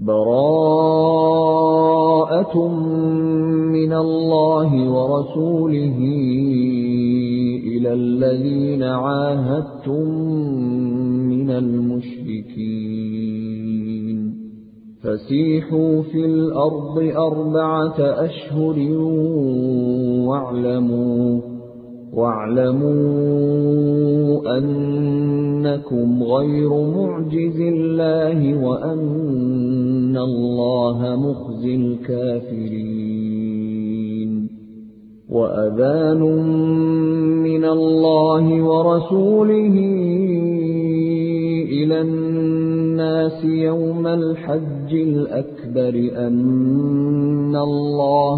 بَرَاءَةٌ مِّنَ اللَّهِ وَرَسُولِهِ إِلَى الَّذِينَ عَاهَدتُّم مِّنَ الْمُشْرِكِينَ فَسِيحُوا فِي الْأَرْضِ 4 أشهر وَاعْلَمُوا أَنَّكُمْ غَيْرُ مُعْجِزِي اللَّهِ وَأَنَّ اللَّهَ مُخْزِي الْكَافِرِينَ وَأَذَانٌ مِّنَ اللَّهِ وَرَسُولِهِ إِلَى النَّاسِ يَوْمَ الْحَجِّ الْأَكْبَرِ أَنَّ اللَّهَ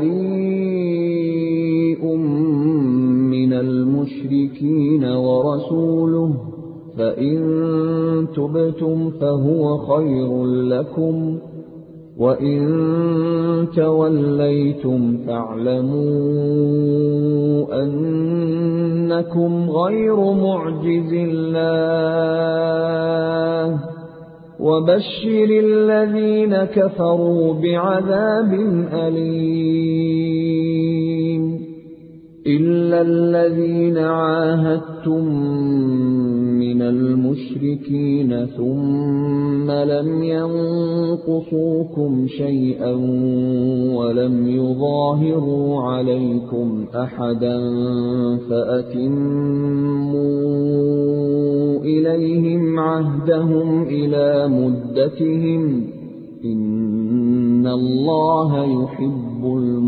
بَرِيءٌ مِّنَ الْمُشْرِكِينَ وَرَسُولُهُ فَإِن تُبْتُمْ فَهُوَ خَيْرٌ لَّكُمْ وَإِن تَوَلَّيْتُمْ فَاعْلَمُوا أَنَّكُمْ غَيْرُ مُعْجِزِي اللَّهِ وَبَشِّرِ الَّذِينَ كَفَرُوا بِعَذَابٍ أَلِيمٍ إِلَّا الَّذِينَ عَاهَدتُّم مِّنَ الْمُشْرِكِينَ ثُمَّ لَمْ يَنقُصُوكُمْ شَيْئًا وَلَمْ يُظَاهِرُوا عَلَيْكُمْ أَحَدًا فَأَتِمُّوا إِلَيْهِمْ عَهْدَهُمْ إِلَى مُدَّتِهِمْ إِنَّ اللَّهَ يُحِبُّ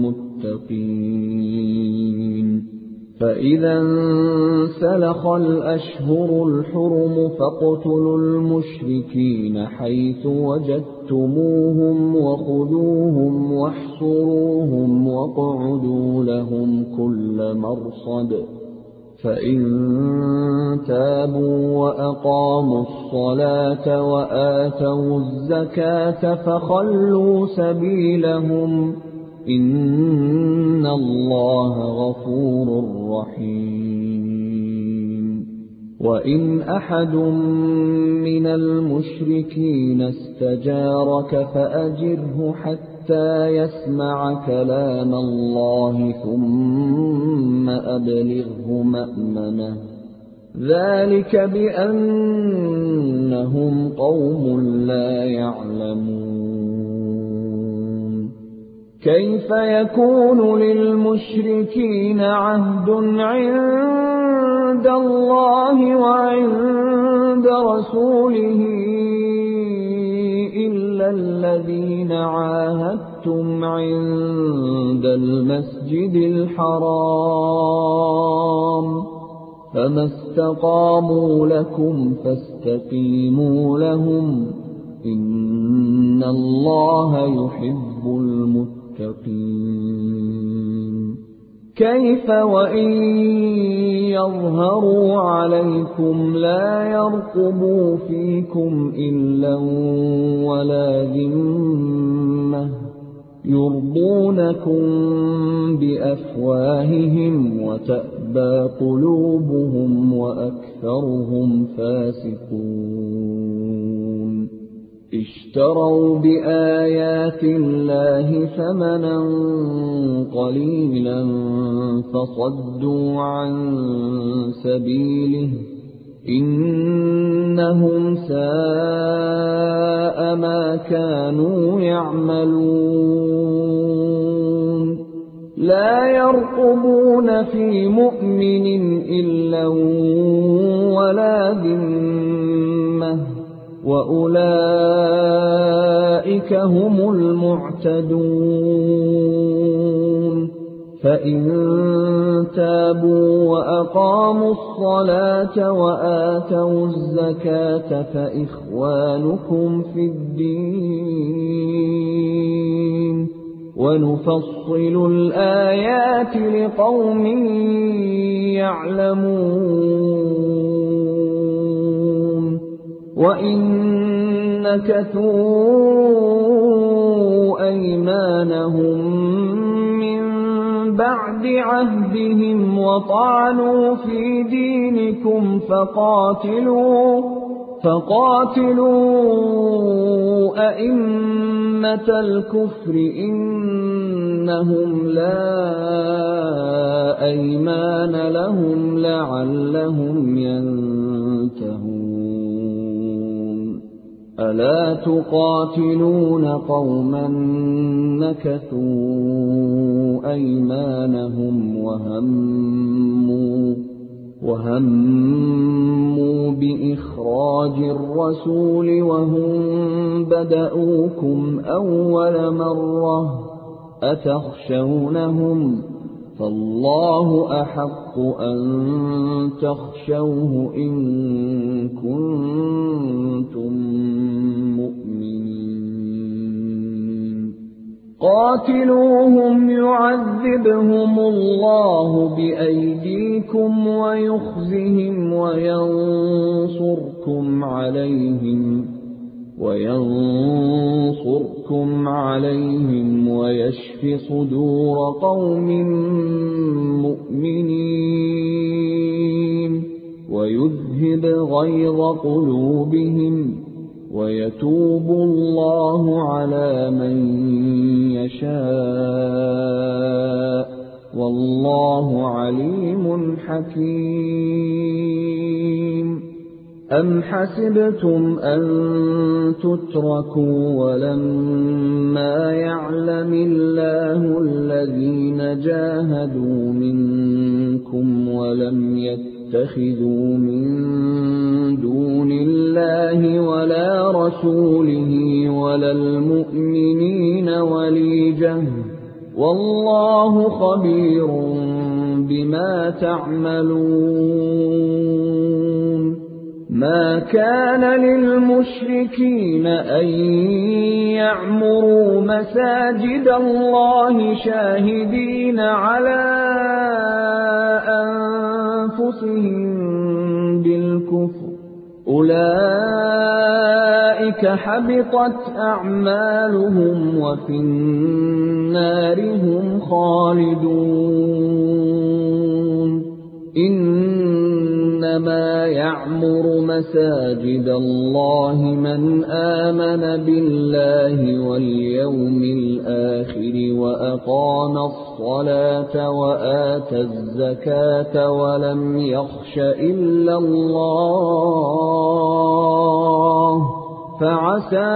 الْمُتَّقِينَ فَإِذَا انسَلَخَ الْأَشْهُرُ الْحُرُمُ فَاقْتُلُوا الْمُشْرِكِينَ حَيْثُ وَجَدتُّمُوهُمْ وَخُذُوهُمْ وَاحْصُرُوهُمْ وَاقْعُدُوا لَهُمْ كُلَّ مَرْصَدٍ فَإِن تَابُوا وَأَقَامُوا الصَّلَاةَ وَآتَوُا الزَّكَاةَ فَخَلُّوا سَبِيلَهُمْ إِنَّ اللَّهَ غَفُورٌ رَّحِيمٌ وَإِنْ أَحَدٌ مِّنَ الْمُشْرِكِينَ اسْتَجَارَكَ فَأَجِرْهُ حَتَّىٰ يَسْمَعَ كَلَامَ اللَّهِ ثُمَّ أَبْلِغْهُ مَأْمَنَهُ ذَلِكَ بِأَنَّهُمْ قَوْمٌ لَّا يَعْلَمُونَ كَيْفَ يَكُونُ لِلْمُشْرِكِينَ عَهْدٌ عِندَ اللَّهِ وَعِندَ رَسُولِهِ إِلَّا الَّذِينَ عَاهَدتُّمْ عِندَ الْمَسْجِدِ الْحَرَامِ فَمَا اسْتَقَامُوا لَكُمْ فَاسْتَقِيمُوا لَهُمْ إِنَّ اللَّهَ يُحِبُّ الْمُتَّقِينَ كَيْفَ وَإِن يَظْهَرُوا عَلَيْكُمْ لَا يَرْقُبُوا فِيكُمْ إِلًّا وَلَا ذِمَّةً يُرْضُونَكُم بِأَفْوَاهِهِمْ وَتَأْبَىٰ قُلُوبُهُمْ وَأَكْثَرُهُمْ فَاسِقُونَ اشْتَرَوْا بِآيَاتِ اللَّهِ ثَمَنًا قَلِيلًا فَصَدُّوا عَن سَبِيلِهِ إِنَّهُمْ سَاءَ مَا كَانُوا يَعْمَلُونَ لَا يَرْقُبُونَ فِي مُؤْمِنٍ إِلًّا وَلَا ذِمَّةً وَأُولَٰئِكَ هُمُ الْمُعْتَدُونَ فَإِن تَابُوا وَأَقَامُوا الصَّلَاةَ وَآتَوُا الزَّكَاةَ فَإِخْوَانُكُمْ فِي الدِّينِ وَنُفَصِّلُ الْآيَاتِ لِقَوْمٍ يَعْلَمُونَ وَإِن نَكَثُوا أَيْمَانَهُم مِّن بَعْدِ عَهْدِهِمْ وَطَعَنُوا فِي دِينِكُمْ فقاتلوا أئمة الكفر إنهم لا أيمان لهم لعلهم ينتهون ألا تقاتلون قوما نكثوا أيمانهم وهموا بإخراج الرسول وهم بدؤوكم أول مرة أتخشونهم فالله أحق أن تخشوه إن كنتم مؤمنين قاتلوهم يعذبهم الله بأيديكم ويخزهم وينصركم عليهم ويشف صدور قوم مؤمنين ويذهب غيظ قلوبهم ويتوب الله على من يشاء والله عليم حكيم أم حسبتم أن تتركوا ولما يعلم الله الذين جاهدوا منكم ولم يتخذوا من دون الله ولا رسوله ولا المؤمنين وليجة والله خبير بما تعملون ما كان للمشركين أن يعمروا مساجد الله شاهدين على أنفسهم بالكفر أولئك حبطت أعمالهم وفي النار هم خالدون إنما يعمر مساجد الله من آمن بالله واليوم الآخر وأقام الصلاة وآتى الزكاة ولم يخش إلا الله فعسى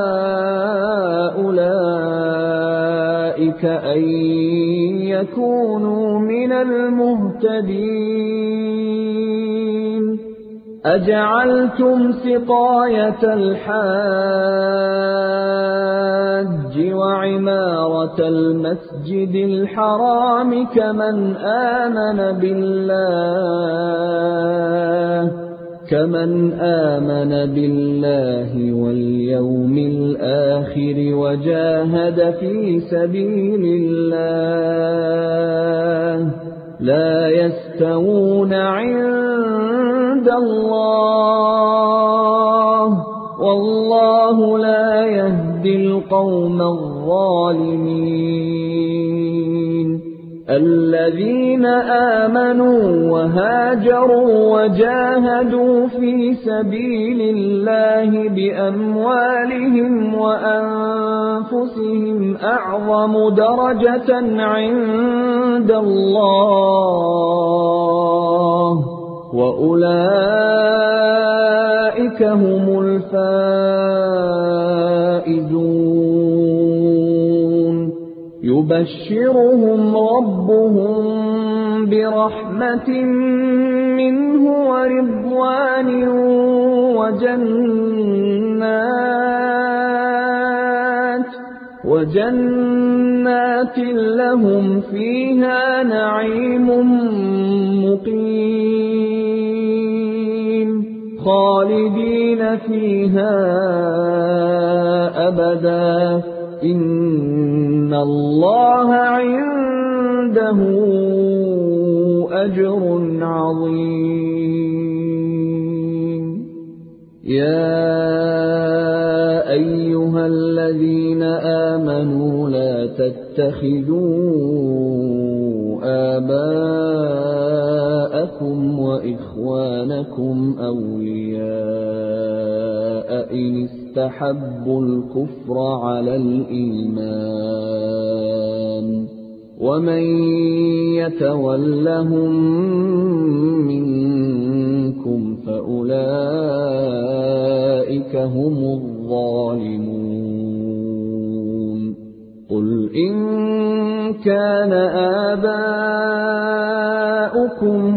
أولئك أن يكونوا من المهتدين أجعلتم سقاية الحاج وعمارة المسجد الحرام كمن آمن بالله واليوم الآخر وجاهد في سبيل الله لا يستوون عند الله والله لا يهدي القوم الظالمين الذين آمنوا وهاجروا وجاهدوا في سبيل الله بأموالهم وأنفسهم أعظم درجة عند الله وأولئك هم الفائزون يبشرهم ربهم برحمة منه ورضوان وجنات لهم فيها نعيم مقيم خالدين فيها أبدا إن الله عنده أجر عظيم يا أيها الذين آمنوا لا تتخذوا آباءكم وإخوانكم أولياء إن استحبوا الكفر على الإيمان ومن يتولهم منكم فأولئك هم الظالمون قل إن كان آباؤكم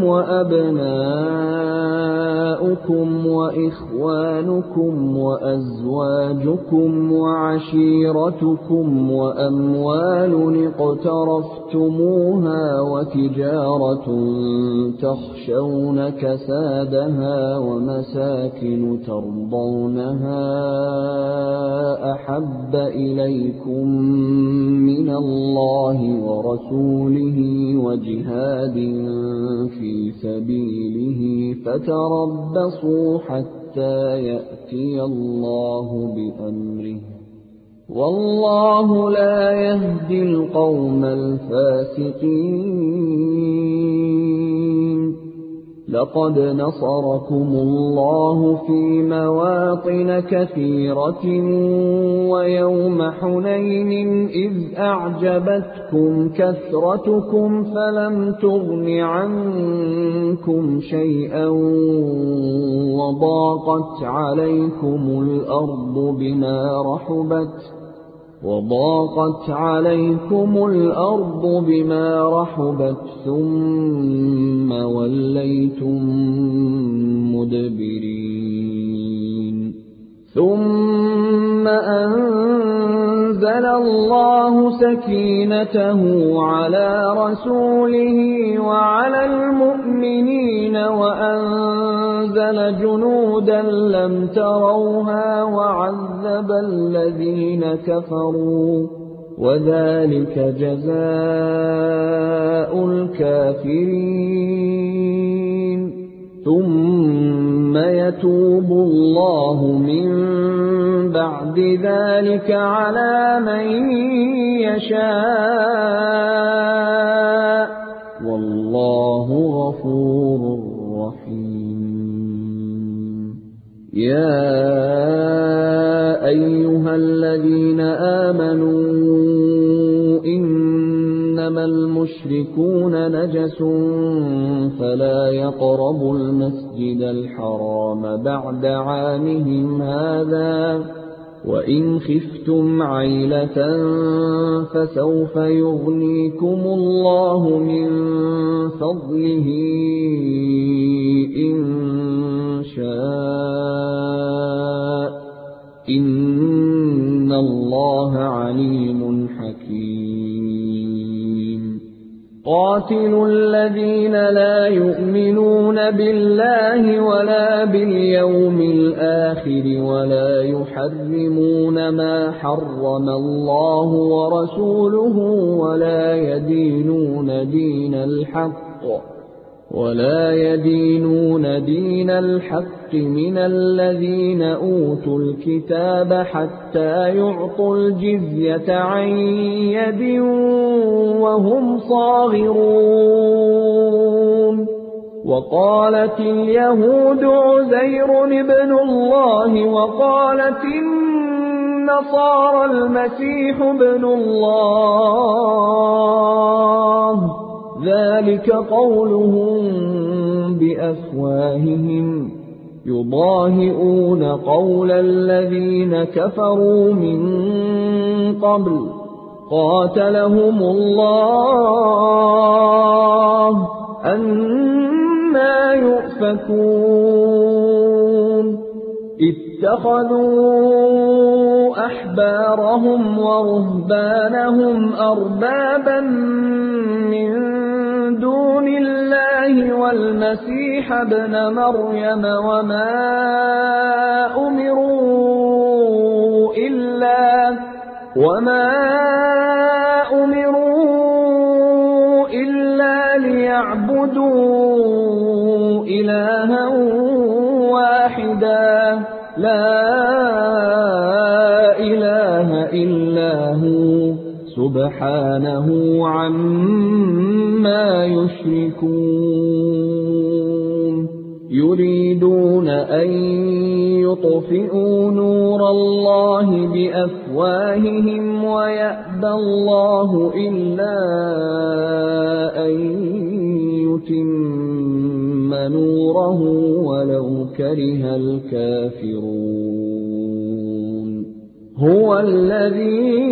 وأبناؤكم وإخوانكم وأزواجكم وعشيرتكم وأموال اقترفتموها وتجارة تخشون كسادها ومساكن ترضونها أحب إليكم من الله ورسوله وجهاد في سبيله فتربصوا حتى يأتي الله بأمره والله لا يهدي القوم الفاسقين لقد نصركم الله في مواطن كثيرة ويوم حنين إذ أعجبتكم كثرتكم فلم تغن عنكم شيئا وضاقت عليكم الأرض بما رحبت ثم وليتم مدبرين ثم أنزل الله سكينته على رسوله وعلى المؤمنين وأنزل جنودا لم تروها وعذب الذين كفروا وذلك جزاء الكافرين ثم يتوب الله من بعد ذلك على من يشاء والله غفور رحيم يا أيها الذين آمنوا إنما المشركون نجس فلا يقربوا المسجد الحرام بعد عامهم هذا وإن خفتم عيلة فسوف يغنيكم الله من فضله إن شاء إن الله عليم حكيم قاتلوا الذين لا يؤمنون بالله ولا باليوم الآخر ولا يحرمون ما حرم الله ورسوله ولا يدينون دين الحق من الذين أوتوا الكتاب حتى يعطوا الجزية عن يد وهم صاغرون وقالت اليهود عزير ابن الله وقالت النصارى المسيح ابن الله ذلك قولهم بأفواههم يضاهئون قول الذين كفروا من قبل قاتلهم الله أنى يؤفكون اتخذوا أحبارهم ورهبانهم أربابا من دون الله والمسيح ابن مريم وما أمروا إلا ليعبدوا إلها واحدا لا إله إلا هو سبحانه عما يشركون يريدون أن ليطفئوا نور الله بأفواههم ويأبى الله إلا أن يتم نوره ولو كره الكافرون هو الذي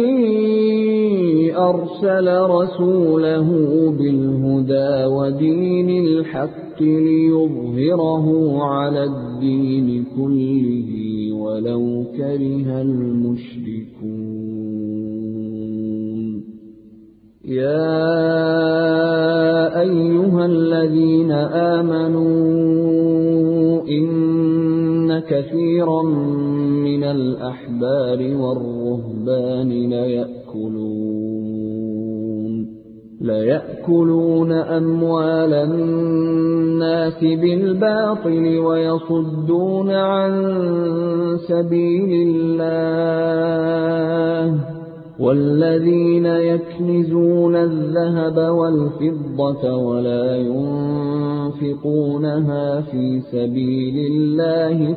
أرسل رسوله بالهدى ودين الحق ليظهره على الدين كله ولو كره المشركون يا أيها الذين آمنوا إن كثيرا من الأحبار والرهبان ليأكلون أموال الناس بالباطل ويصدون عن سبيل الله والذين يكنزون الذهب والفضة ولا ينفقونها في سبيل الله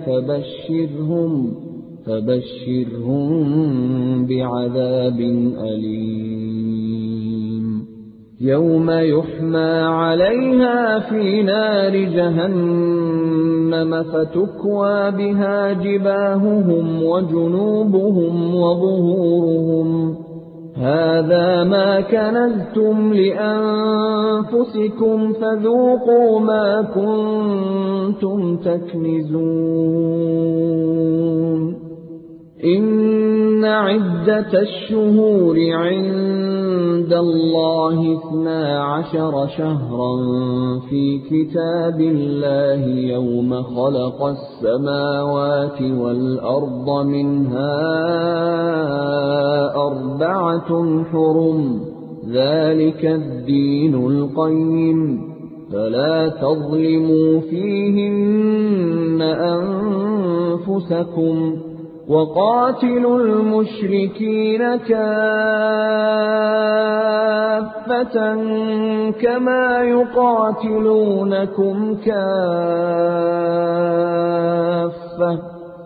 فبشرهم بعذاب أليم يوم يحمى عليها في نار جهنم فتكوى بها جباههم وجنوبهم وظهورهم هذا ما كنزتم لأنفسكم فذوقوا ما كنتم تكنزون إن عدة الشهور عند الله 12 شهرا في كتاب الله يوم خلق السماوات والأرض منها 4 حرم ذلك الدين القيم فلا تظلموا فيهن أنفسكم وقاتلوا المشركين كافة كما يقاتلونكم كافة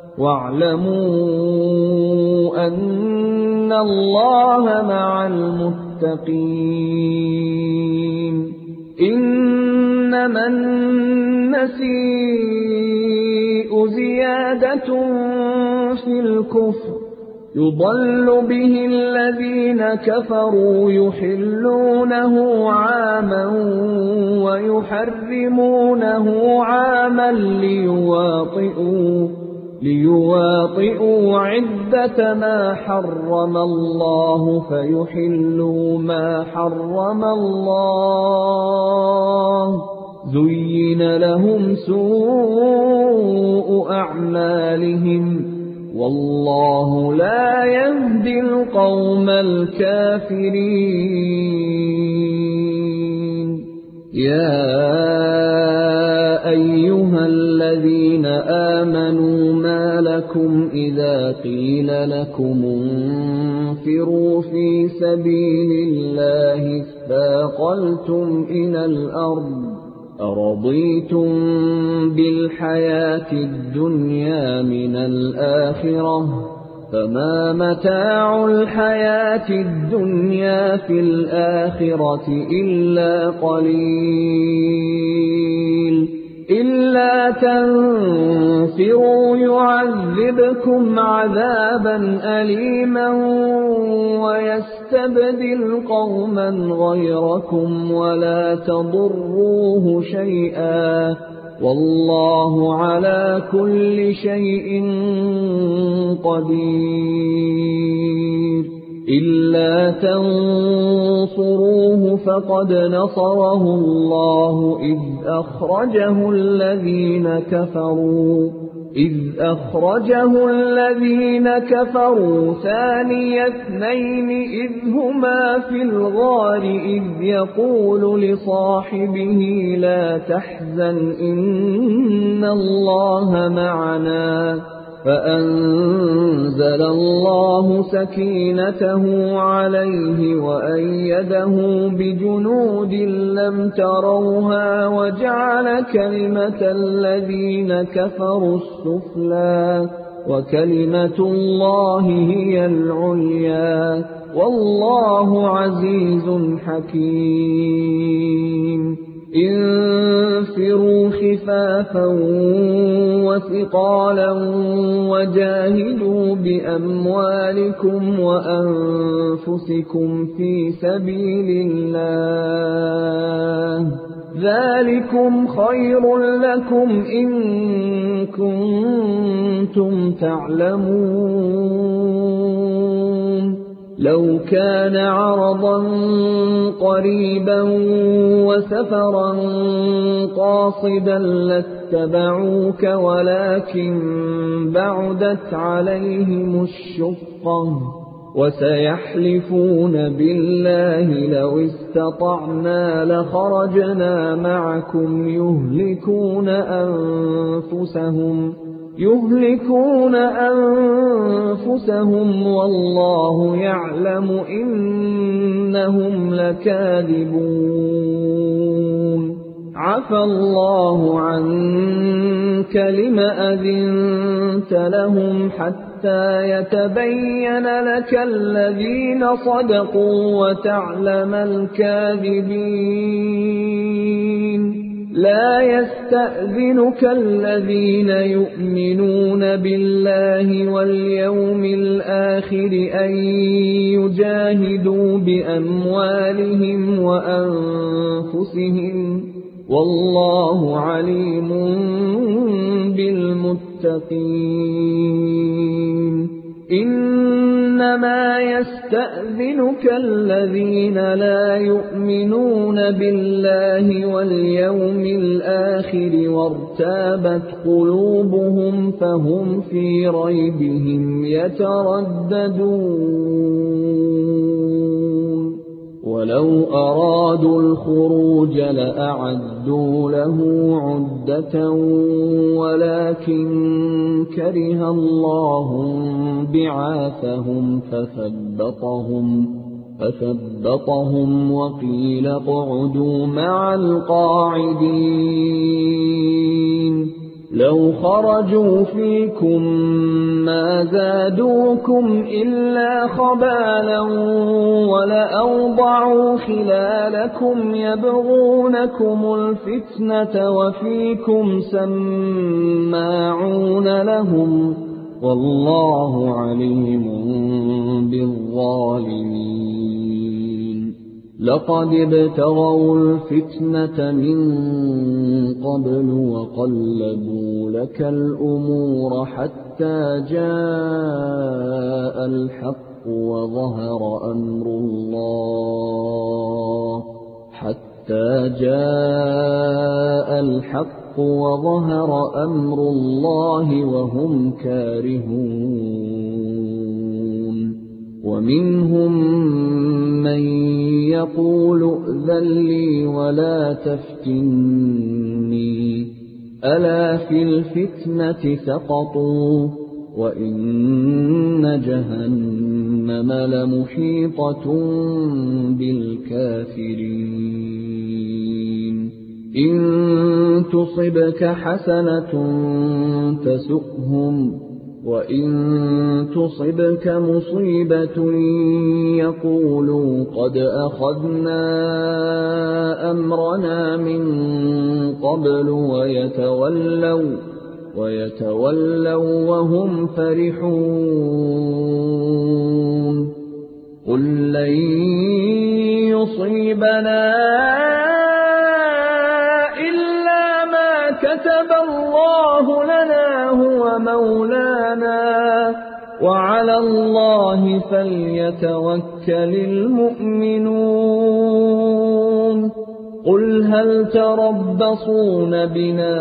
واعلموا أن الله مع المتقين إنما النسيء زيادة في الكفر يضل به الذين كفروا يحلونه عاما ويحرمونه عاما ليواطئوا عدة ما حرم الله فيحلوا ما حرم الله زين لهم سوء أعمالهم والله لا يهدي القوم الكافرين يا أيها الذين آمنوا ما لكم إذا قيل لكم انفروا في سبيل الله اثاقلتم إلى الأرض أرضيتم بالحياة الدنيا من الآخرة فما متاع الحياة الدنيا في الآخرة إلا قليل إلا تنفروا يعذبكم عذابا أليما ويستبدل قوما غيركم ولا تضروه شيئا والله على كل شيء قدير إلا تنصروه فقد نصره الله إذ أخرجه الذين كفروا ثاني اثنين إذ هما في الغار إذ يقول لصاحبه لا تحزن إن الله معنا فأنزل الله سكينته عليه وأيده بجنود لم تروها وجعل كلمة الذين كفروا السفلى وكلمة الله هي العليا والله عزيز حكيم انفروا خفافا وثقالا وجاهدوا بأموالكم وأنفسكم في سبيل الله ذلكم خير لكم إن كنتم تعلمون لو كان عرضا قريبا وسفرا قاصدا لاتبعوك ولكن بعدت عليهم الشقة وسيحلفون بالله لو استطعنا لخرجنا معكم يهلكون أنفسهم والله يعلم إنهم لكاذبون عفى الله عنك لم أذنت لهم حتى يتبين لك الذين صدقوا وتعلم الكاذبين لا يستأذنك الذين يؤمنون بالله واليوم الآخر أن يجاهدوا بأموالهم وأنفسهم والله عليم بالمتقين إنما يستأذنك الذين لا يؤمنون بالله واليوم الآخر وارتابت قلوبهم فهم في ريبهم يترددون ولو أرادوا الخروج لأعدوا له عدة ولكن كره الله بعاثهم فثبطهم وقيل اقعدوا مع القاعدين لو خرجوا فيكم ما زادوكم إلا خبالا ولأوضعوا خلالكم يبغونكم الفتنة وفيكم سماعون لهم والله عليم بالظالمين لقد ابتغوا الفتنة من قبل وقلبوا لك الأمور حتى جاء الحق وظهر أمر الله وهم كارهون ومنهم من يقول ائذن لي ولا تفتني ألا في الفتنة سقطوا وإن جهنم لمحيطة بالكافرين إن تصبك حسنة تسؤهم وإن تصبك مصيبة يقولوا قد أخذنا أمرنا من قبل ويتولوا وهم فرحون قل لن يصيبنا إلا ما كتب الله لنا هو مولانا وعلى الله فليتوكل المؤمنون قل هل تربصون بنا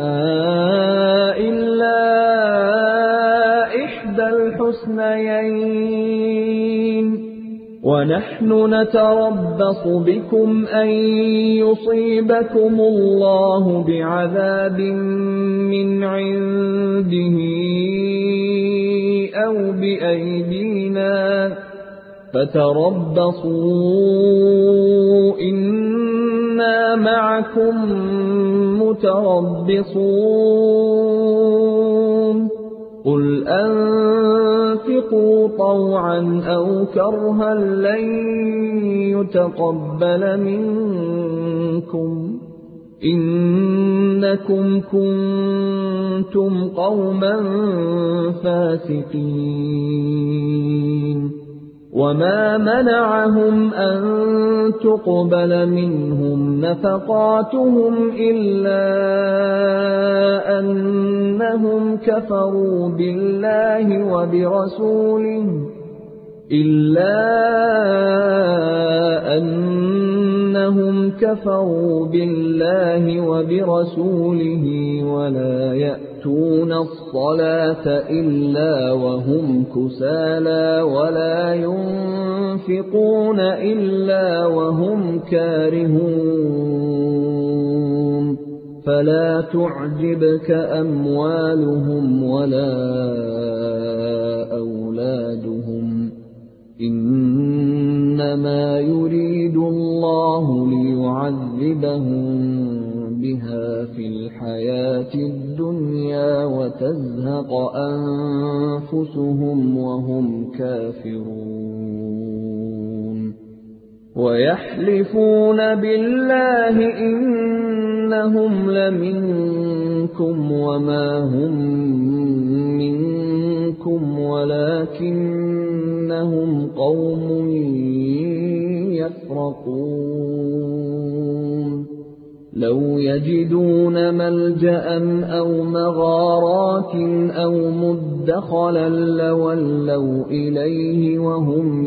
إلا إحدى الحسنيين ونحن نتربص بكم أن يصيبكم الله بعذاب من عنده أو بأيدينا فتربصوا إنا معكم متربصون قل أنفقوا طوعا أو كرها لن يتقبل منكم إنكم كنتم قوما فاسقين وما منعهم أن تقبل منهم نفقاتهم إلا أنهم كفروا بالله وبرسوله ولا يأتون الصلاة إلا وهم كسالى ولا ينفقون إلا وهم كارهون فلا تعجبك أموالهم ولا أولادهم إنما يريد الله ليعذبهم بها في الحياة الدنيا وتزهق أنفسهم وهم كافرون ويحلفون بالله إنهم لمنكم وما هم منكم ولكنهم قوم يفرقون لو يجدون ملجأ أو مغارات أو مدخلا لولوا إليه وهم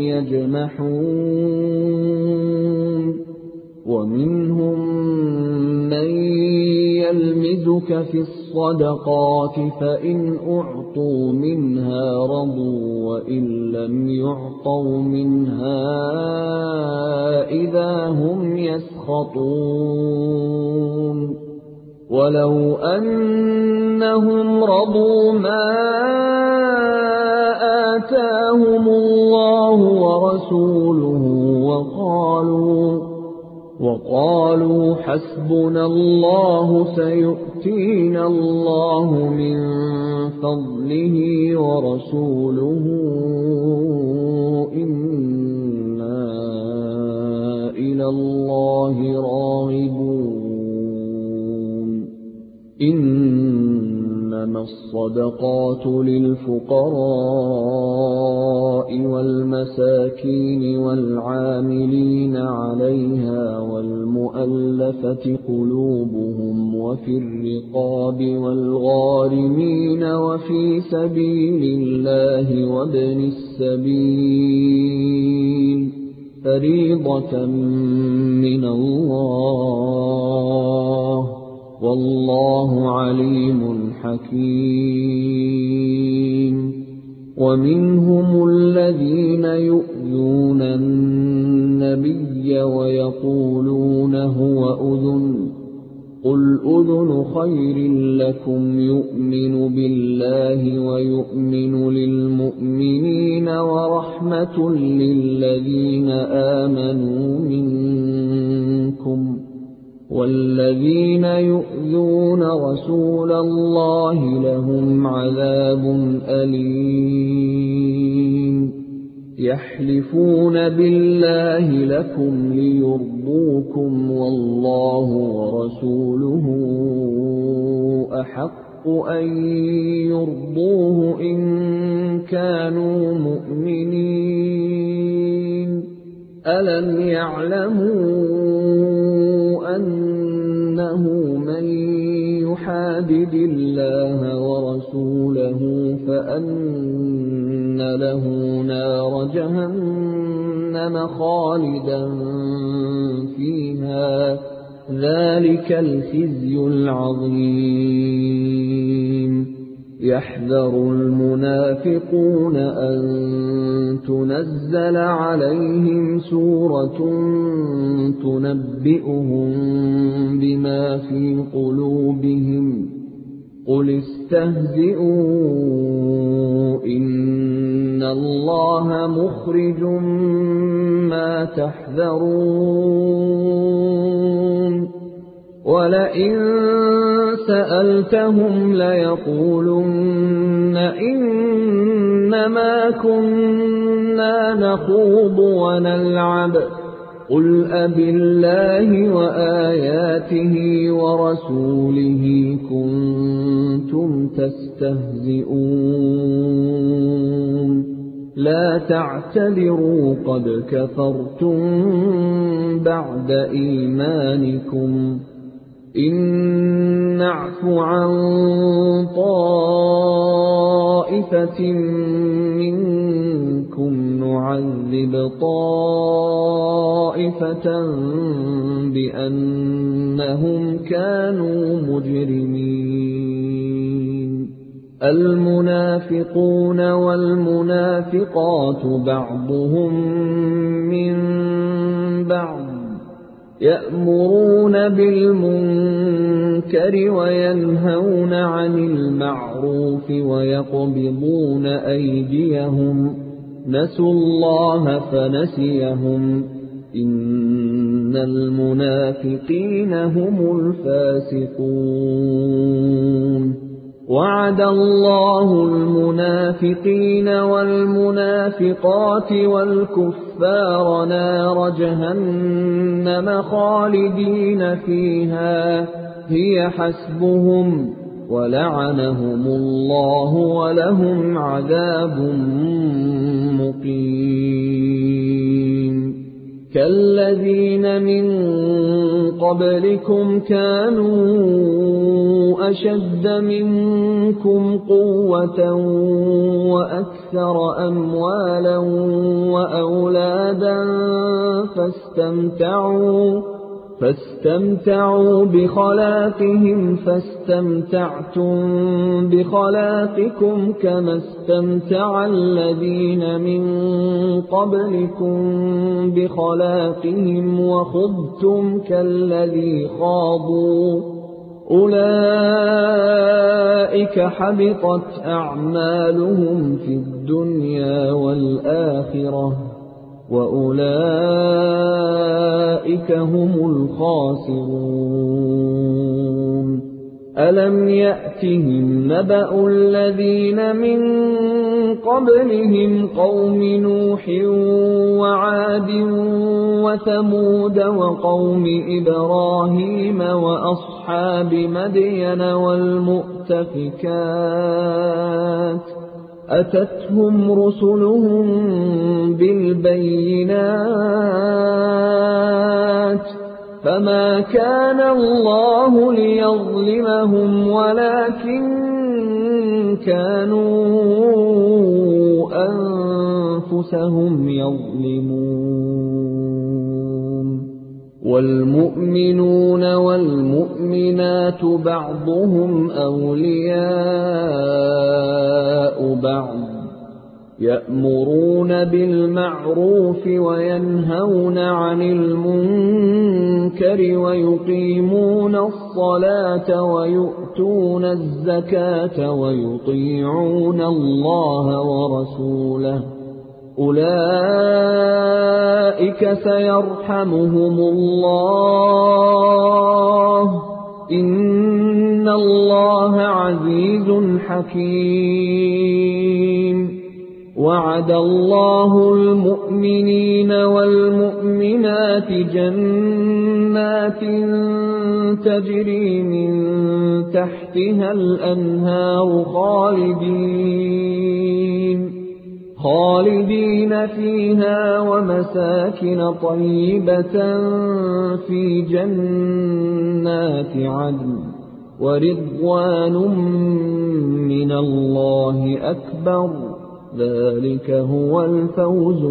يجمحون ومنهم من يلمزك في الصدقات فإن أعطوا منها رضوا وإن لم يعطوا منها إذا هم يسخطون ولو أنهم رضوا ما آتاهم الله ورسوله وقالوا حسبنا الله سيؤتينا الله من فضله ورسوله إنا إلى الله راغبون إنما الصدقات للفقراء والمساكين والعاملين عليها والمؤلفة قلوبهم وفي الرقاب والغارمين وفي سبيل الله وابن السبيل فريضة من الله والله عليم حكيم ومنهم الذين يؤذون النبي ويقولون هو أذن قل أذن خير لكم يؤمن بالله ويؤمن للمؤمنين ورحمة للذين آمنوا منكم والذين يؤذون رسول الله لهم عذاب أليم يحلفون بالله لكم ليرضوكم والله ورسوله أحق أن يرضوه إن كانوا مؤمنين ألم يعلموا أنه من يحادد الله ورسوله فأن له نار جهنم خالدا فيها ذلك الخزي العظيم يحذر المنافقون أن تنزل عليهم سورة تنبئهم بما في قلوبهم قل استهزئوا إن الله مخرج ما تحذرون ولئن سألتهم ليقولن إنما كنا نخوض ونلعب قل أبالله وآياته ورسوله كنتم تستهزئون لا تعتذروا قد كفرتم بعد إيمانكم إن نعف عن طائفة منكم نعذب طائفة بأنهم كانوا مجرمين المنافقون والمنافقات بعضهم من بعض يأمرون بالمنكر وينهون عن المعروف ويقبضون أيديهم نسوا الله فنسيهم إن المنافقين هم الفاسقون وعد الله المنافقين والمنافقات والكفار نار جهنم خالدين فيها هي حسبهم ولعنهم الله ولهم عذاب مقيم كالذين من قبلكم كانوا أشد منكم قوة وأكثر أموالا وأولادا فاستمتعوا بخلاقهم فاستمتعتم بخلاقكم كما استمتع الذين من قبلكم بخلاقهم وخضتم كالذي خاضوا أولئك حبطت أعمالهم في الدنيا والآخرة وأولئك هم الخاسرون ألم يأتهم نبأ الذين من قبلهم قوم نوح وعاد وثمود وقوم إبراهيم وأصحاب مدين والمؤتفكات أتتهم رسلهم بالبينات فما كان الله ليظلمهم ولكن كانوا أنفسهم يظلمون والمؤمنون والمؤمنات بعضهم أولياء بعض يأمرون بالمعروف وينهون عن المنكر ويقيمون الصلاة ويؤتون الزكاة ويطيعون الله ورسوله أولئك سيرحمهم الله إن الله عزيز حكيم وعد الله المؤمنين والمؤمنات جنات تجري من تحتها الأنهار خالدين فيها ومساكن طيبة في جنات عدن ورضوان من الله أكبر ذلك هو الفوز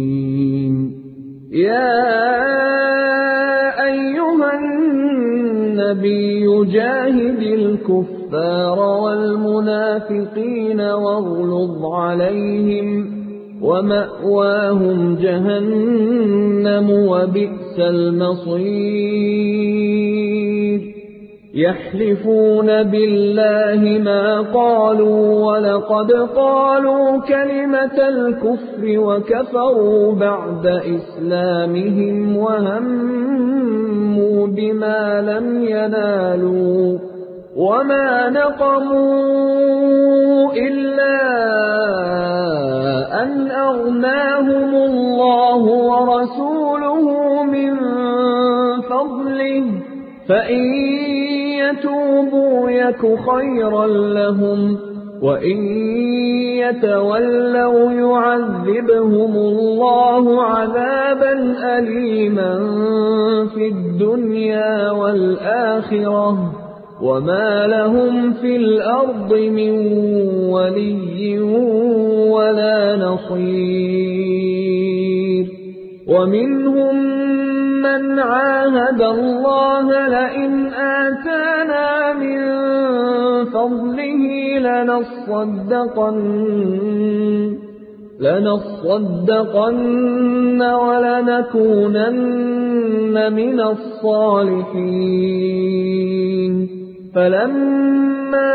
العظيم يا أيها الناس النبي جاهد الكفار والمنافقين واغلظ عليهم ومأواهم جهنم وبئس المصير يحلفون بالله ما قالوا ولقد قالوا كلمة الكفر وكفروا بعد إسلامهم وهموا بما لم ينالوا وما نقموا إلا أن أغناهم الله ورسوله من فضله فإن يتوبوا يك خيرا لهم وإن يتولوا يعذبهم الله عذابا أليما في الدنيا والآخرة وما لهم في الأرض من ولي ولا نصير ومنهم من عاهد الله لئن آتانا من فضله لنصدقن ولنكونن من الصالحين فلما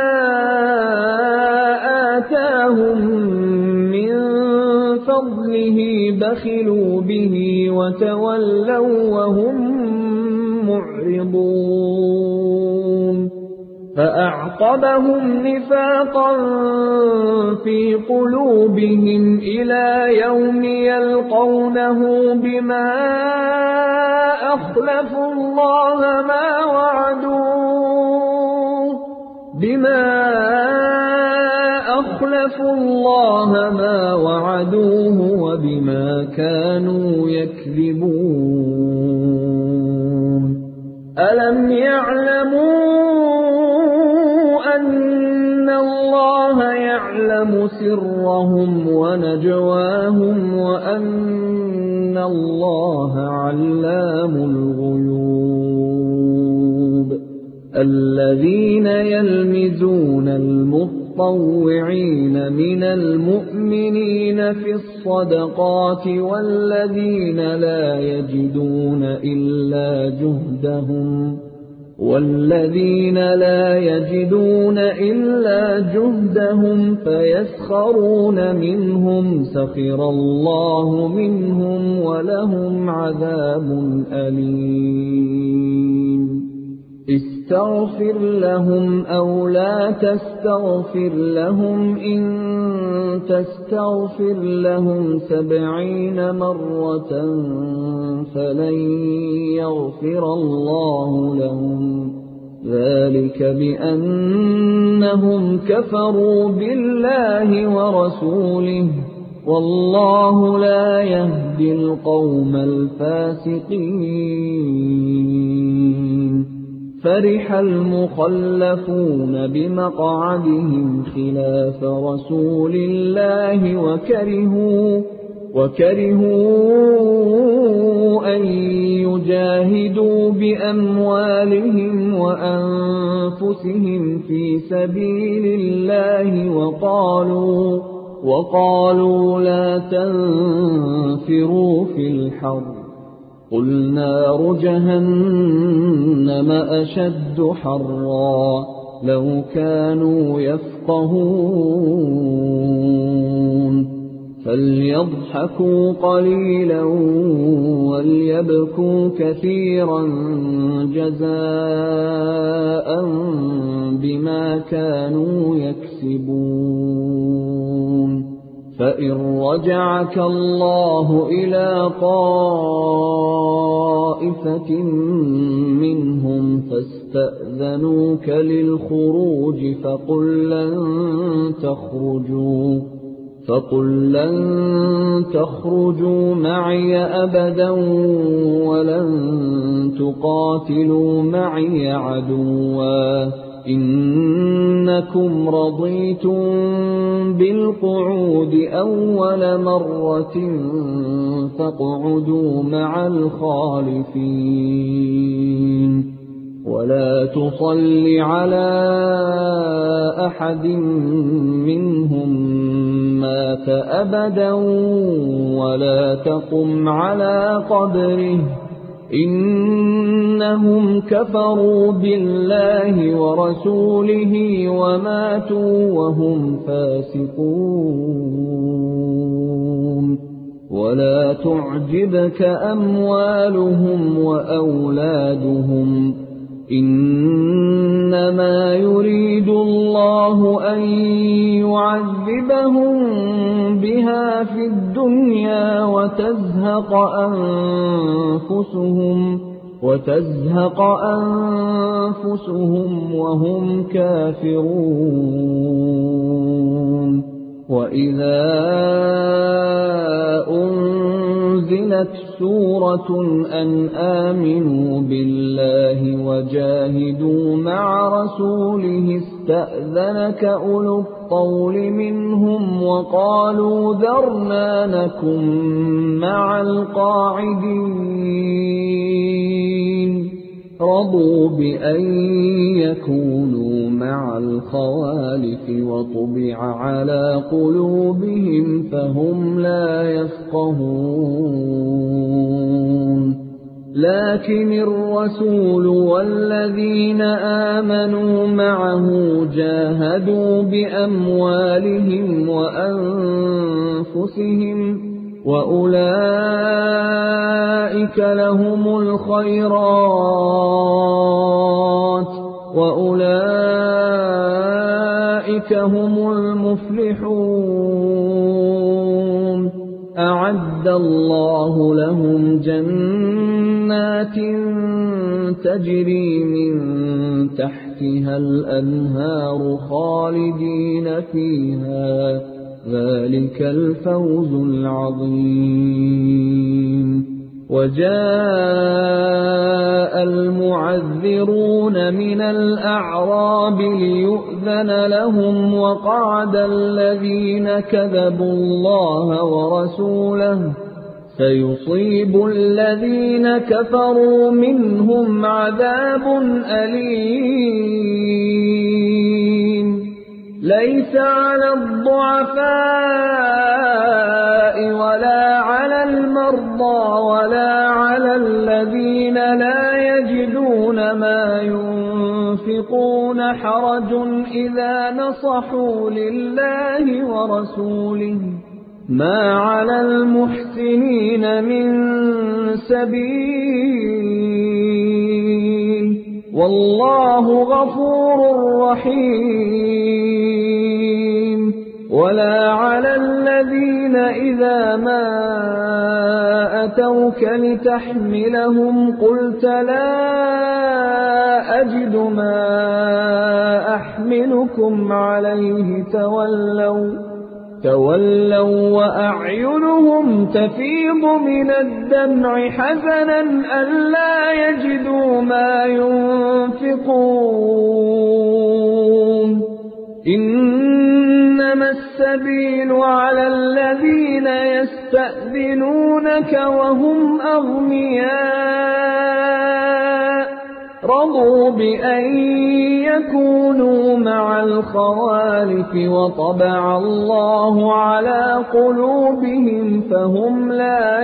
آتاهم من فضله بخلوا به وتولوا وهم معرضون فأعقبهم نفاقا في قلوبهم إلى يوم يلقونه بما أخلفوا الله ما وعدوه وبما كانوا يكذبون ألم يعلموا أن الله يعلم سرهم ونجواهم وأن الله علام الغيوب الذين يلمزون المطوعين من المؤمنين في الصدقات والذين لا يجدون إلا جهدهم فيسخرون منهم سخر الله منهم ولهم عذاب أليم استغفر لهم أو لا تستغفر لهم إن تستغفر لهم 70 مرة فلن يغفر الله لهم ذلك بأنهم كفروا بالله ورسوله والله لا يهدي القوم الفاسقين فرح المخلفون بمقعدهم خلاف رسول الله وكرهوا أن يجاهدوا بأموالهم وأنفسهم في سبيل الله وقالوا لا تنفروا في الحر قل نار جهنم أشد حرا لو كانوا يفقهون فليضحكوا قليلا وليبكوا كثيرا جزاء بما كانوا يكسبون فإن رجعك الله إلى طائفة منهم فاستأذنوك للخروج فقل لن تخرجوا معي أبدا ولن تقاتلوا معي عدوا إنكم رضيتم بالقعود أول مرة فاقعدوا مع الخالفين ولا تصل على أحد منهم مات أبدا ولا تقم على قبره إنهم كفروا بالله ورسوله وماتوا وهم فاسقون ولا تعجبك أموالهم وأولادهم إنما يريد الله أن يعذبهم بها في الدنيا وتزهق أنفسهم وهم كافرون وإذا أنزلت سورة أن آمنوا بالله وجاهدوا مع رسوله استأذنك أولو الطول منهم وقالوا ذرنا نكن مع القاعدين رضوا بأن يكونوا مع الخوالف وطبع على قلوبهم فهم لا يفقهون لكن الرسول والذين آمنوا معه جاهدوا بأموالهم وأنفسهم وأولئك لهم الخيرات وأولئك هم المفلحون أعد الله لهم جنات تجري من تحتها الأنهار خالدين فيها ذلك الفوز العظيم وجاء المعذرون من الأعراب ليؤذن لهم وقعد الذين كذبوا الله ورسوله سيصيب الذين كفروا منهم عذاب أليم ليس على الضعفاء ولا على المرضى ولا على الذين لا يجدون ما ينفقون حرج إذا نصحوا لله ورسوله ما على المحسنين من سبيل والله غفور رحيم ولا على الذين إذا ما أتوك لتحملهم قلت لا أجد ما أحملكم عليه تولوا وأعينهم تفيض من الدمع حزنا ألا يجدوا ما ينفقون إنما السبيل على الذين يستأذنونك وهم أغنياء رضوا بأن يكونوا مع الخوالف وطبع الله على قلوبهم فهم لا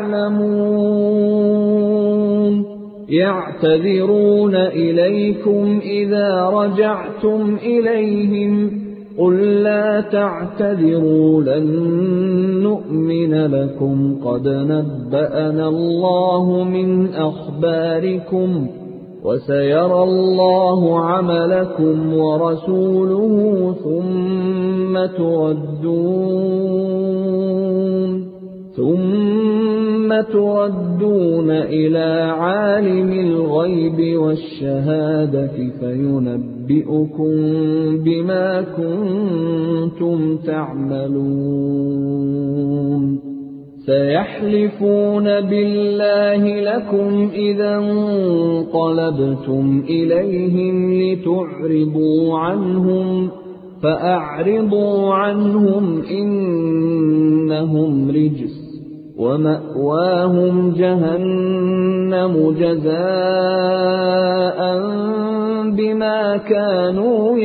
يعلمون يعتذرون إليكم إذا رجعتم إليهم قل لا تعتذروا لن نؤمن لكم قد نبأنا الله من أخباركم وسيرى الله عملكم ورسوله ثم تردون إلى عالم الغيب والشهادة فينبئكم بما كنتم تعملون سيحلفون بالله لكم إذا انقلبتم إليهم لتعرضوا عنهم فأعرضوا عنهم إنهم رجس ومأواهم جهنم جزاء بما كانوا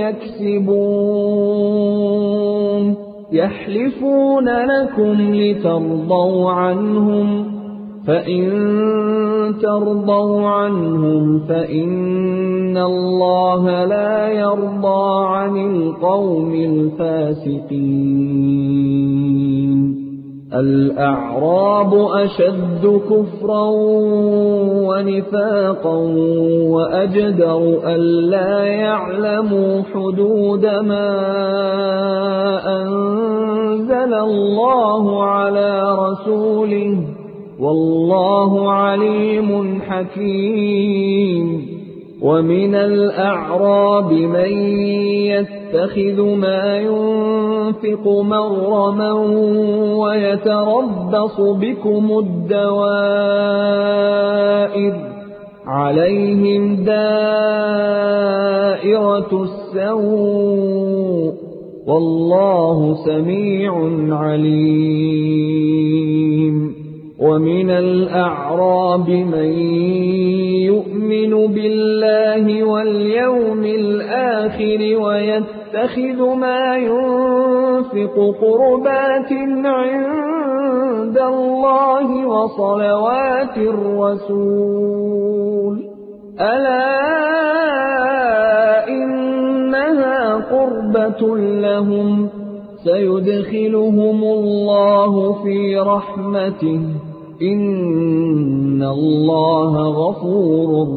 يكسبون يحلفون لكم لترضوا عنهم فإن ترضوا عنهم فإن الله لا يرضى عن القوم الفاسقين الأعراب أشد كفرا ونفاقا وأجدر ألا يعلموا حدود ما أنزل الله على رسوله والله عليم حكيم ومن الأعراب من يتخذ ما ينفق مغرما ويتربص بكم الدوائر عليهم دائرة السوء والله سميع عليم ومن الأعراب من يؤمن بالله واليوم الآخر ويتخذ ما ينفق قربات عند الله وصلوات الرسول ألا إنها قربة لهم سيدخلهم الله في رحمته إن الله غفور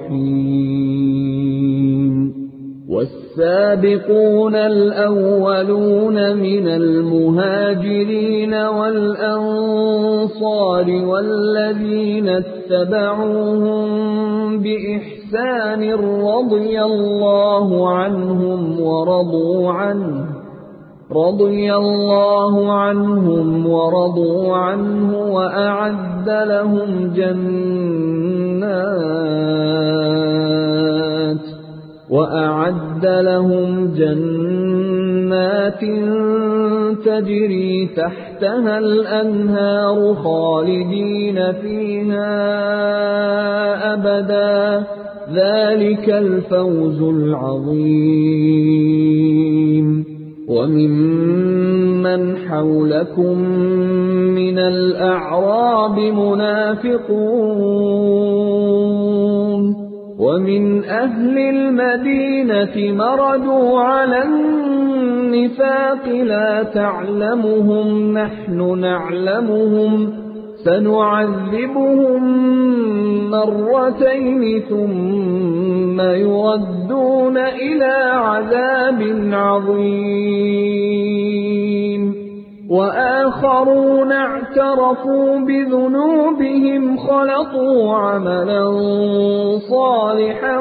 رحيم والسابقون الأولون من المهاجرين والأنصار والذين اتبعوهم بإحسان رضي الله عنهم ورضوا عنه وأعد لهم جنات تجري تحتها الأنهار خالدين فيها أبدا ذلك الفوز العظيم وممن حولكم من الأعراب منافقون ومن أهل المدينة مردوا على النفاق لا تعلمهم نحن نعلمهم سنعذبهم مرتين ثم يردون إلى عذاب عظيم وآخرون اعترفوا بذنوبهم خلطوا عملا صالحا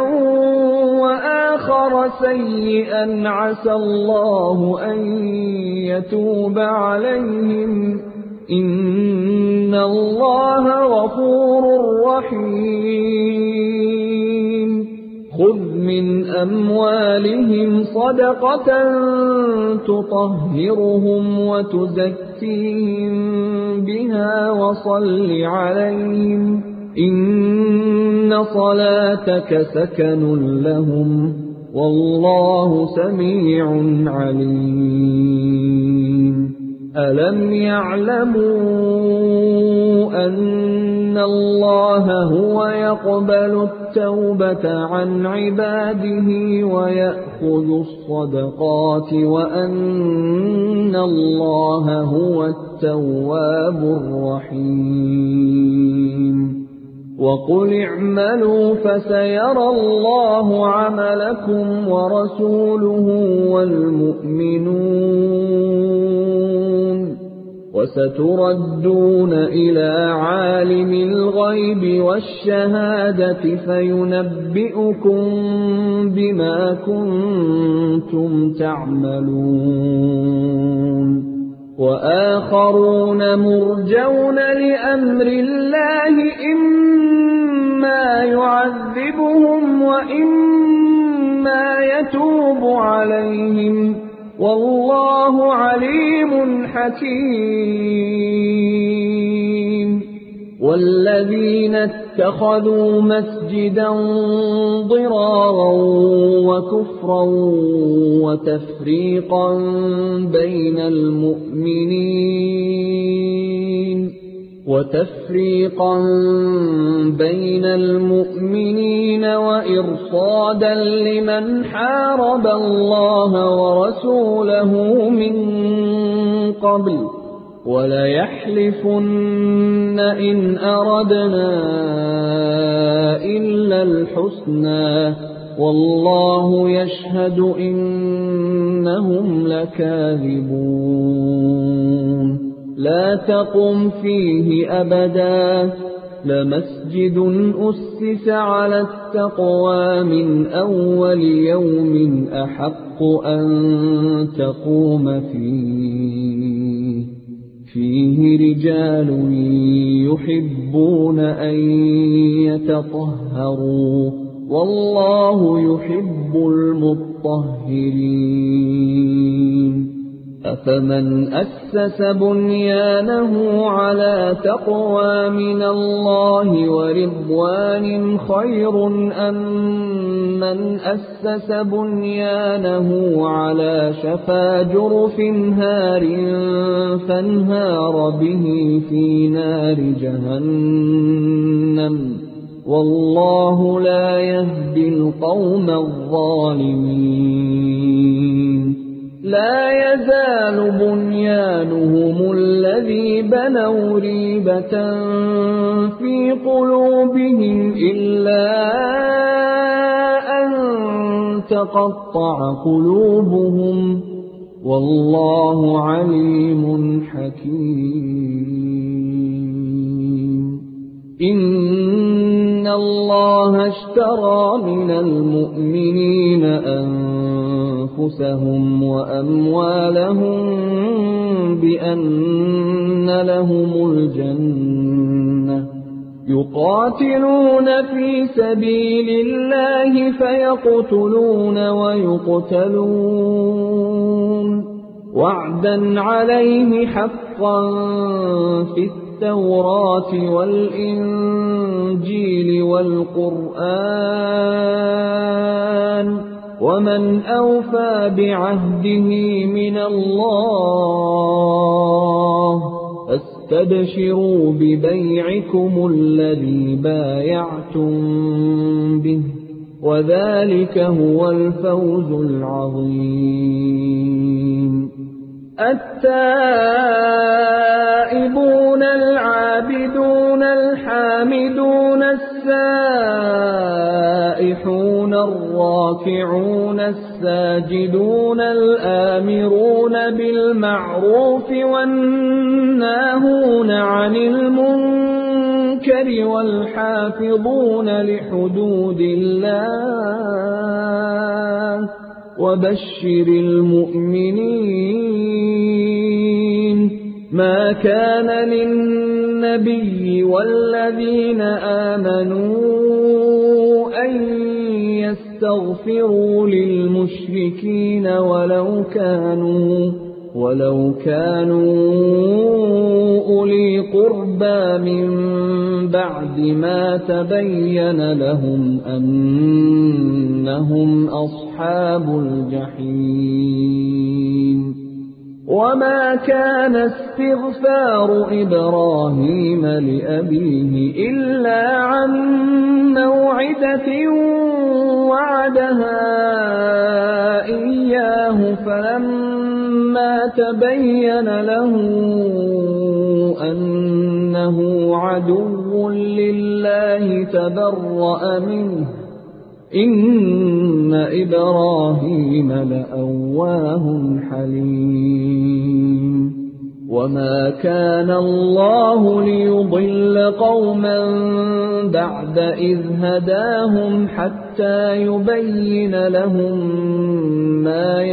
وآخر سيئا عسى الله أن يتوب عليهم إن الله غفور رحيم خذ من أموالهم صدقة تطهرهم وتزكيهم بها وصل عليهم إن صلاتك سكن لهم والله سميع عليم ألم يعلموا أن الله هو يقبل التوبة عن عباده ويأخذ الصدقات وأن الله هو التواب الرحيم وقل اعملوا فسيرى الله عملكم ورسوله والمؤمنون وستردون إلى عالم الغيب والشهادة فينبئكم بما كنتم تعملون وآخرون مرجون لأمر الله إما يعذبهم وإما يتوب عليهم والله عليم حكيم والذين اتخذوا مسجدا ضرارا وكفرا وتفريقا بين المؤمنين وإرصادا لمن حارب الله ورسوله من قبل وليحلفن إن أردنا إلا الحسنى والله يشهد إنهم لكاذبون لا تقم فيه أبدا لمسجد أسس على التقوى من أول يوم أحق أن تقوم فيه رجال يحبون أن يتطهروا والله يحب المطهرين أفمن أسس بنيانه على تقوى من الله ورضوان خير أم من أسس بنيانه على شفا جرف هار فانهار به في نار جهنم والله لا يهدي القوم الظالمين لا يزال بنيانهم الذي بنوا ريبة في قلوبهم إلا أن تقطع قلوبهم والله عليم حكيم إن الله اشترى من المؤمنين أنفسهم وأموالهم بأن لهم الجنة يقاتلون في سبيل الله فيقتلون ويقتلون وعدا عليه حقا في التوراة والإنجيل والقرآن ومن أوفى بعهده من الله فاستبشروا ببيعكم الذي بايعتم به وذلك هو الفوز العظيم التائبون العابدون الحامدون السائحون الراكعون الساجدون الآمرون بالمعروف والناهون عن المنكر والحافظون لحدود الله وبشر المؤمنين ما كان للنبي والذين آمنوا أن يستغفروا للمشركين ولو كانوا أولي قربى من بعد ما تبين لهم أنهم أصحاب الجحيم وما كان استغفار إبراهيم لأبيه إلا عن موعدة وعدها إياه فلما تبين له أنه عدو لله تبرأ منه إن إبراهيم لأواه حليم وما كان الله ليضل قوما بعد إذ هداهم حتى يبين لهم ما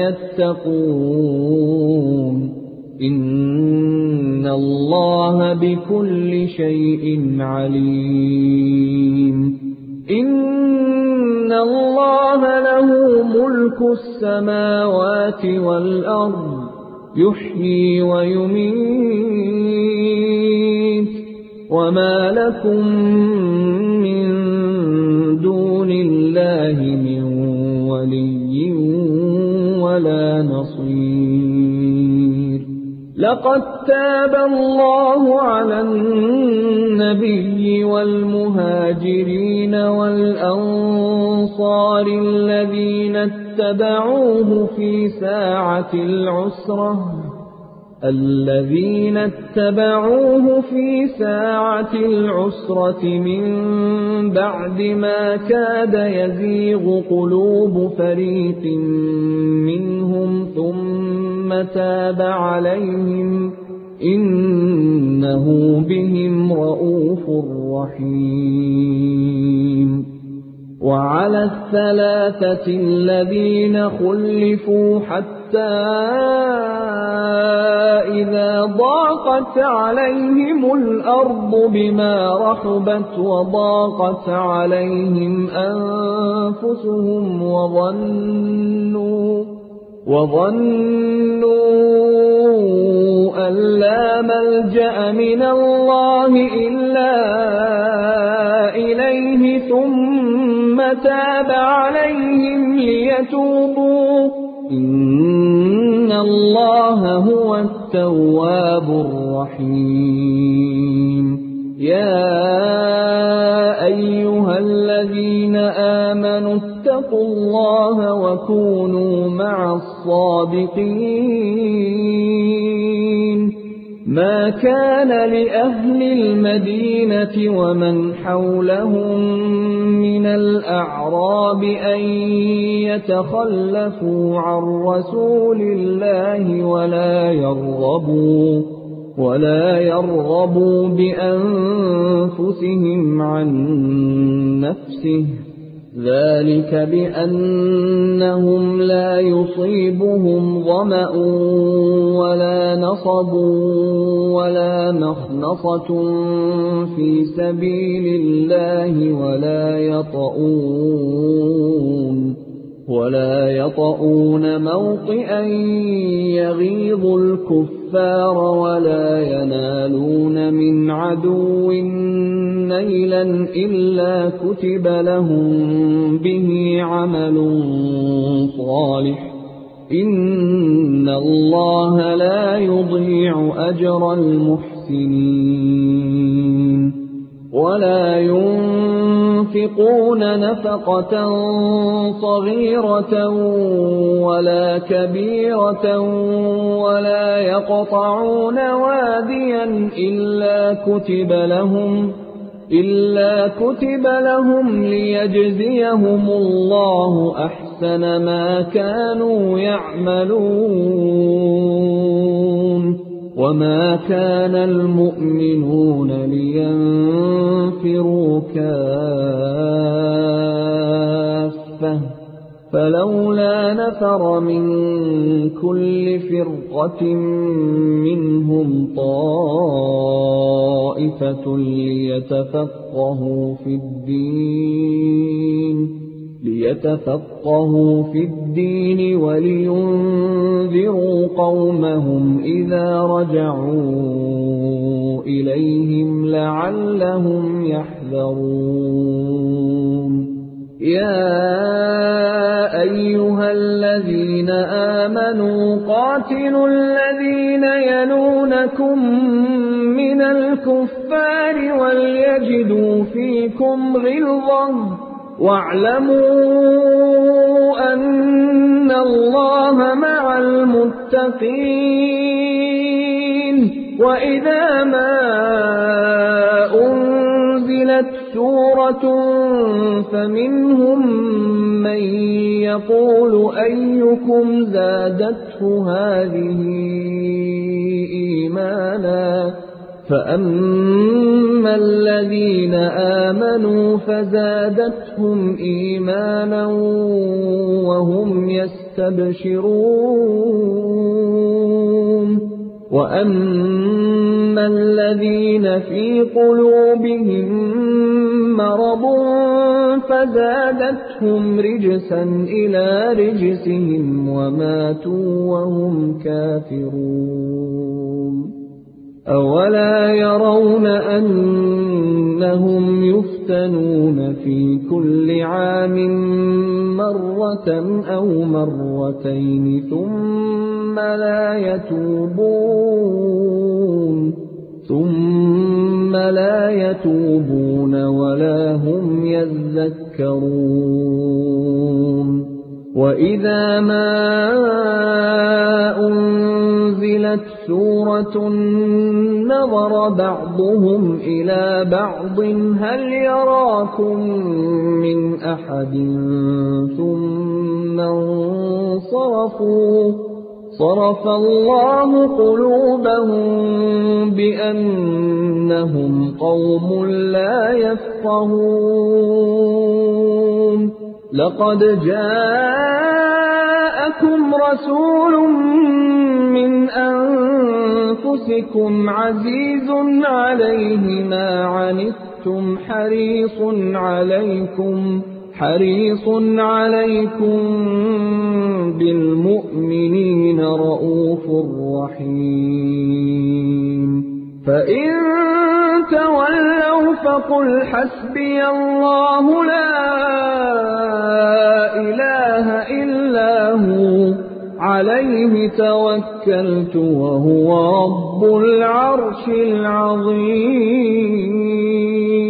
يتقون إن الله بكل شيء عليم إن الله له ملك السماوات والأرض يحيي ويميت وما لكم من دون الله من ولي ولا نصير. لقد تاب الله على النبي والمهاجرين والأنصار الذين اتبعوه في ساعة العسرة من بعد ما كاد يزيغ قلوب فريق منهم ثم تاب عليهم إنه بهم رءوف رحيم. وعلى الثلاثة الذين خلفوا حتى إذا ضاقت عليهم الأرض بما رحبت وضاقت عليهم أنفسهم وظنوا أن لا ملجأ من الله إلا إليه ثم تاب عليهم ليتوبوا إن الله هو التواب الرحيم. يا أيها الذين آمنوا اتقوا الله وكونوا مع الصادقين. ما كان لأهل المدينة ومن حولهم من الأعراب أن يتخلفوا عن رسول الله ولا يرغبوا بأنفسهم عن نفسه، ذلك بأنهم لا يصيبهم ظمأ ولا نصب ولا مخنصة في سبيل الله ولا يطؤون موطئا يغيظ الكفار ولا ينالون من عدو نيلا إلا كتب لهم به عمل صالح إن الله لا يضيع أجر المحسنين. ولا ينفقون نفقة صغيرة ولا كبيرة ولا يقطعون واديا إلا كتب لهم ليجزيهم الله أحسن ما كانوا يعملون. وما كان المؤمنون لينفروا كافة فلولا نفر من كل فرقة منهم طائفة ليتفقهوا في الدين ولينذروا قومهم إذا رجعوا إليهم لعلهم يحذرون. يا أيها الذين آمنوا قاتلوا الذين يلونكم من الكفار وليجدوا فيكم غلظة واعلموا أن الله مع المتقين. وإذا ما أنزلت سورة فمنهم من يقول أيكم زادته هذه إيمانا فأما الذين آمنوا فزادتهم إيمانا وهم يستبشرون. وأما الذين في قلوبهم مرض فزادتهم رجسا إلى رجسهم وماتوا وهم كافرون. أولا يرون أنهم يفتنون في كل عام مرة أو مرتين ثم لا يتوبون ولا هم يذكرون وإذا ما أنزلت سورة نظر بعضهم إلى بعض هل يراكم من أحد ثم انصرفوا صرف الله قلوبهم بأنهم قوم لا يفقهون لقد جاءكم رسول من أنفسكم عزيز عليه ما عنتم حريص عليكم بالمؤمنين رءوف رحيم فإن تولوا فقل حسبي الله لا إله إلا هو عليه توكلت وهو رب العرش العظيم